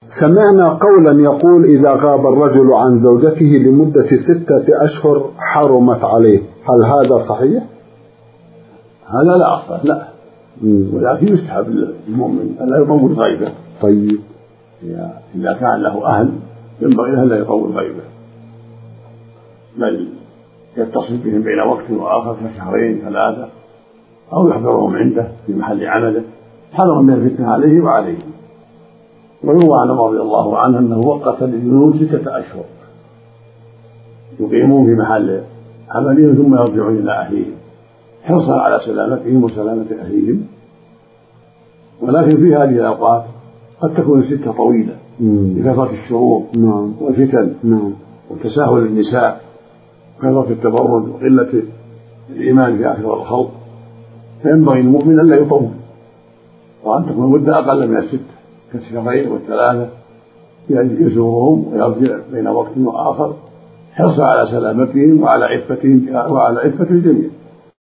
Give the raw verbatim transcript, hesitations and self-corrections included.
سمعنا قولا يقول إذا غاب الرجل عن زوجته لمدة ستة أشهر حرمت عليه، هل هذا صحيح؟ هذا لا أصل لا، ولكن يستحب للمؤمن أن لا يطول غيبه. طيب إذا كان له أهل ينبغي له أن لا يطول غيبه، بل يتصل بهم بين وقت وآخر كشهرين ثلاثة، أو يحضرهم عنده في محل عمله حذرا من الفتنة عليه وعليهم. ويروى عن عمر رضي الله عنه أنه وقت للجنود ستة أشهر يقيمون في محل عملهم ثم يرجعون إلى أهليهم حرصا على سلامتهم وسلامة أهليهم. ولكن في هذه الأوقات قد تكون الستة طويلة بكثرة الشرور والفتن وتساهل النساء وكثرة التبرج وقلة الإيمان في أكثر الخلق، فينبغي المؤمن أن لا يطول، وأن تكون المدة أقل من الستة كالشهرين والثلاثة يزورهم ويرجع بين وقت وآخر حرصا على سلامتهم وعلى عفتهم وعلى عفة الجميع.